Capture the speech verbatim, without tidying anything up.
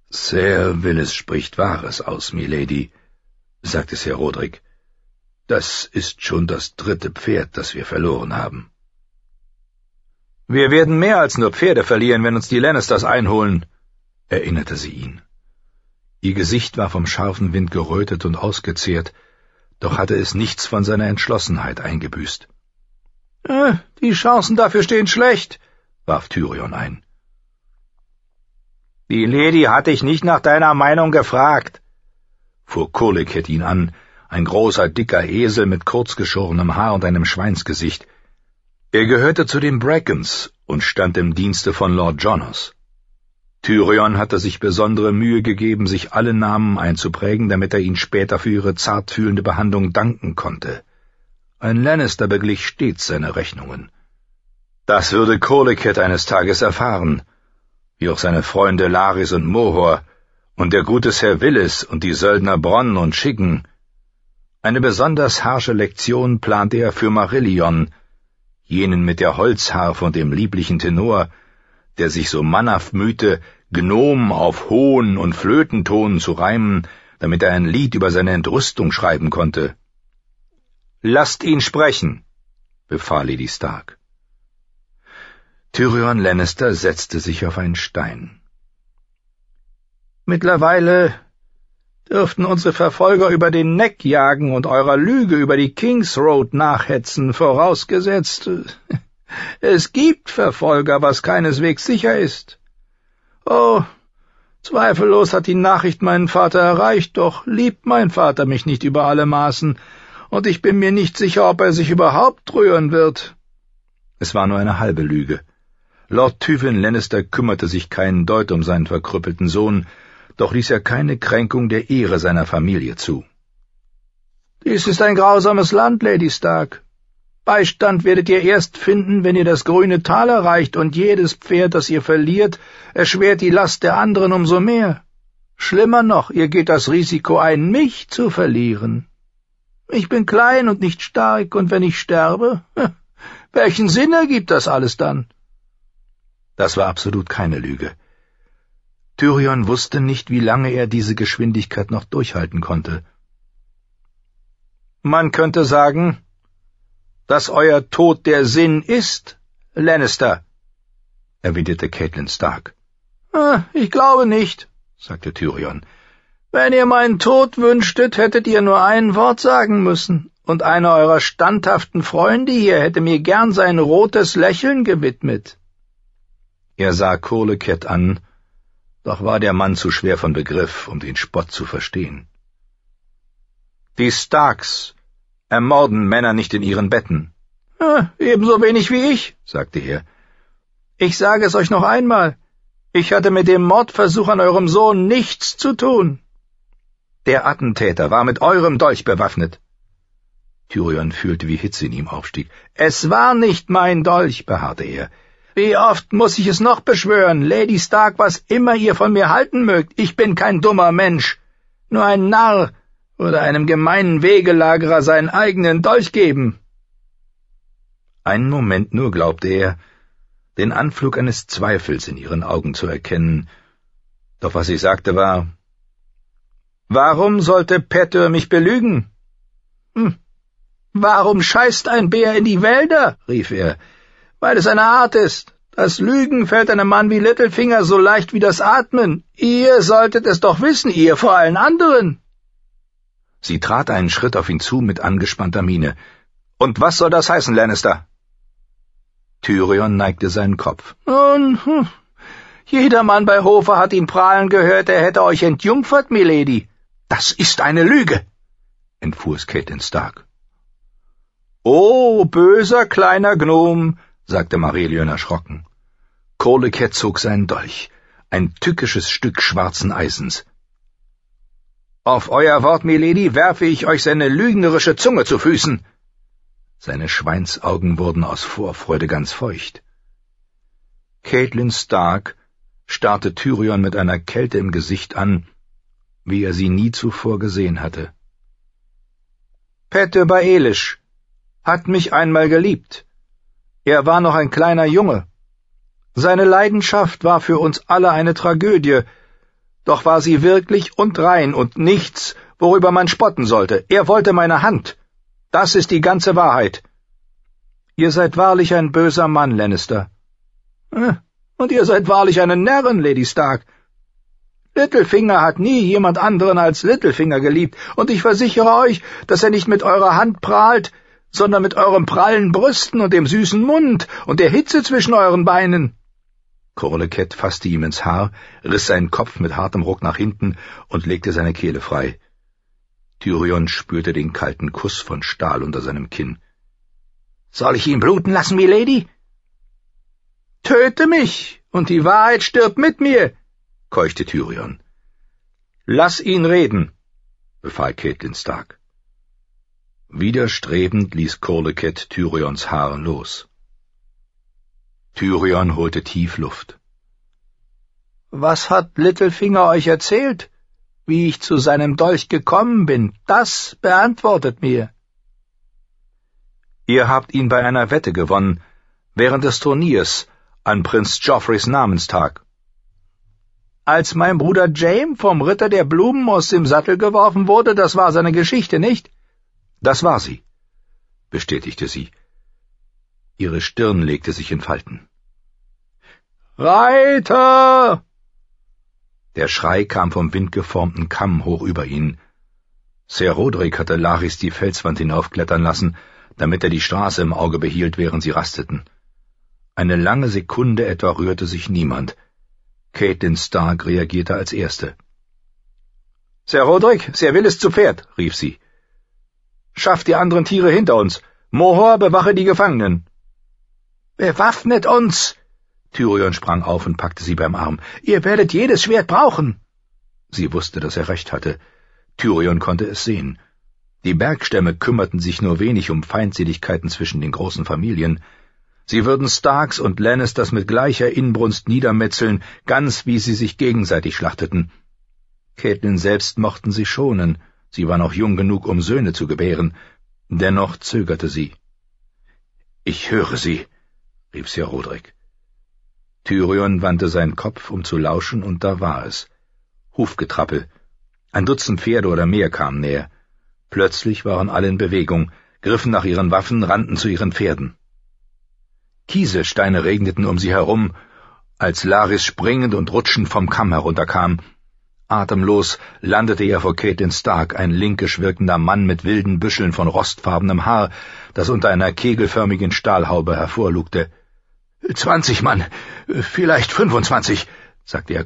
Sir Willis spricht Wahres aus, Milady, sagte Sir Roderick. Das ist schon das dritte Pferd, das wir verloren haben. Wir werden mehr als nur Pferde verlieren, wenn uns die Lannisters einholen, erinnerte sie ihn. Ihr Gesicht war vom scharfen Wind gerötet und ausgezehrt, doch hatte es nichts von seiner Entschlossenheit eingebüßt. Äh, die Chancen dafür stehen schlecht, warf Tyrion ein. Die Lady hat dich nicht nach deiner Meinung gefragt, fuhr Colquitt ihn an, ein großer, dicker Esel mit kurzgeschorenem Haar und einem Schweinsgesicht. Er gehörte zu den Brackens und stand im Dienste von Lord Jonas. Tyrion hatte sich besondere Mühe gegeben, sich alle Namen einzuprägen, damit er ihnen später für ihre zartfühlende Behandlung danken konnte. Ein Lannister beglich stets seine Rechnungen. Das würde Colquitt eines Tages erfahren, wie auch seine Freunde Larys und Mohor und der gute Sir Willis und die Söldner Bronn und Schicken. Eine besonders harsche Lektion plante er für Marillion, jenen mit der Holzharfe und dem lieblichen Tenor, der sich so mannhaft mühte, Gnom auf Hohn- und Flötenton zu reimen, damit er ein Lied über seine Entrüstung schreiben konnte. »Lasst ihn sprechen«, befahl Lady Stark. Tyrion Lannister setzte sich auf einen Stein. »Mittlerweile dürften unsere Verfolger über den Neck jagen und eurer Lüge über die King's Road nachhetzen, vorausgesetzt, es gibt Verfolger, was keineswegs sicher ist. Oh, zweifellos hat die Nachricht meinen Vater erreicht, doch liebt mein Vater mich nicht über alle Maßen, und ich bin mir nicht sicher, ob er sich überhaupt rühren wird.« Es war nur eine halbe Lüge. Lord Tywin Lannister kümmerte sich keinen Deut um seinen verkrüppelten Sohn, doch ließ er keine Kränkung der Ehre seiner Familie zu. »Dies ist ein grausames Land, Lady Stark. Beistand werdet ihr erst finden, wenn ihr das grüne Tal erreicht, und jedes Pferd, das ihr verliert, erschwert die Last der anderen umso mehr. Schlimmer noch, ihr geht das Risiko ein, mich zu verlieren. Ich bin klein und nicht stark, und wenn ich sterbe, welchen Sinn ergibt das alles dann?« Das war absolut keine Lüge. Tyrion wusste nicht, wie lange er diese Geschwindigkeit noch durchhalten konnte. »Man könnte sagen, dass euer Tod der Sinn ist, Lannister«, erwiderte Catelyn Stark. Ah, »Ich glaube nicht«, sagte Tyrion. »Wenn ihr meinen Tod wünschtet, hättet ihr nur ein Wort sagen müssen, und einer eurer standhaften Freunde hier hätte mir gern sein rotes Lächeln gewidmet.« Er sah Colquitt an, doch war der Mann zu schwer von Begriff, um den Spott zu verstehen. »Die Starks ermorden Männer nicht in ihren Betten.« Ah, »Ebenso wenig wie ich«, sagte er. »Ich sage es euch noch einmal, ich hatte mit dem Mordversuch an eurem Sohn nichts zu tun. Der Attentäter war mit eurem Dolch bewaffnet.« Tyrion fühlte, wie Hitze in ihm aufstieg. »Es war nicht mein Dolch«, beharrte er. »Wie oft muss ich es noch beschwören, Lady Stark, was immer ihr von mir halten mögt, ich bin kein dummer Mensch. Nur ein Narr würde einem gemeinen Wegelagerer seinen eigenen Dolch geben.« Einen Moment nur glaubte er, den Anflug eines Zweifels in ihren Augen zu erkennen, doch was sie sagte war, »Warum sollte Petyr mich belügen?« »Hm, warum scheißt ein Bär in die Wälder?« rief er. »Weil es eine Art ist. Das Lügen fällt einem Mann wie Littlefinger so leicht wie das Atmen. Ihr solltet es doch wissen, ihr vor allen anderen.« Sie trat einen Schritt auf ihn zu mit angespannter Miene. »Und was soll das heißen, Lannister?« Tyrion neigte seinen Kopf. »Nun, hm, jeder Mann bei Hofe hat ihn prahlen gehört, er hätte euch entjungfert, Milady.« »Das ist eine Lüge«, entfuhr es Catelyn Stark. »Oh, böser kleiner Gnom«, sagte Marillion erschrocken. Colquitt zog seinen Dolch, ein tückisches Stück schwarzen Eisens. »Auf euer Wort, Milady, werfe ich euch seine lügnerische Zunge zu Füßen.« Seine Schweinsaugen wurden aus Vorfreude ganz feucht. Catelyn Stark starrte Tyrion mit einer Kälte im Gesicht an, wie er sie nie zuvor gesehen hatte. »Petyr Baelish hat mich einmal geliebt. Er war noch ein kleiner Junge. Seine Leidenschaft war für uns alle eine Tragödie, Doch war sie wirklich und rein und nichts, worüber man spotten sollte. Er wollte meine Hand. Das ist die ganze Wahrheit. Ihr seid wahrlich ein böser Mann, Lannister. Und ihr seid wahrlich eine Närrin, Lady Stark. Littlefinger hat nie jemand anderen als Littlefinger geliebt, und ich versichere euch, dass er nicht mit eurer Hand prahlt, sondern mit euren prallen Brüsten und dem süßen Mund und der Hitze zwischen euren Beinen. Corleket fasste ihm ins Haar, riss seinen Kopf mit hartem Ruck nach hinten und legte seine Kehle frei. Tyrion spürte den kalten Kuss von Stahl unter seinem Kinn. »Soll ich ihn bluten lassen, milady?« »Töte mich, und die Wahrheit stirbt mit mir«, keuchte Tyrion. »Lass ihn reden«, befahl Catelyn Stark. Widerstrebend ließ Corleket Tyrions Haar los. Tyrion holte tief Luft. »Was hat Littlefinger euch erzählt? Wie ich zu seinem Dolch gekommen bin, das beantwortet mir.« »Ihr habt ihn bei einer Wette gewonnen, während des Turniers, an Prinz Joffreys Namenstag.« »Als mein Bruder Jaime vom Ritter der Blumen aus dem Sattel geworfen wurde, das war seine Geschichte, nicht?« »Das war sie«, bestätigte sie. Ihre Stirn legte sich in Falten. »Reiter!« Der Schrei kam vom windgeformten Kamm hoch über ihnen. Ser Rodrik hatte Larys die Felswand hinaufklettern lassen, damit er die Straße im Auge behielt, während sie rasteten. Eine lange Sekunde etwa rührte sich niemand. Catelyn Stark reagierte als Erste. »Ser Rodrik, Ser Willis zu Pferd«, rief sie. »Schafft die anderen Tiere hinter uns. Mohor, bewache die Gefangenen.« »Bewaffnet uns!« Tyrion sprang auf und packte sie beim Arm. »Ihr werdet jedes Schwert brauchen!« Sie wusste, dass er recht hatte. Tyrion konnte es sehen. Die Bergstämme kümmerten sich nur wenig um Feindseligkeiten zwischen den großen Familien. Sie würden Starks und Lannisters mit gleicher Inbrunst niedermetzeln, ganz wie sie sich gegenseitig schlachteten. Catelyn selbst mochten sie schonen, sie war noch jung genug, um Söhne zu gebären. Dennoch zögerte sie. »Ich höre sie«, rief Ser Rodrik. Tyrion wandte seinen Kopf, um zu lauschen, und da war es. Hufgetrappel. Ein Dutzend Pferde oder mehr kamen näher. Plötzlich waren alle in Bewegung, griffen nach ihren Waffen, rannten zu ihren Pferden. Kieselsteine regneten um sie herum, als Larys springend und rutschend vom Kamm herunterkam. Atemlos landete er vor Catelyn Stark, ein linkisch wirkender Mann mit wilden Büscheln von rostfarbenem Haar, das unter einer kegelförmigen Stahlhaube hervorlugte. »Zwanzig Mann, vielleicht fünfundzwanzig«, sagte er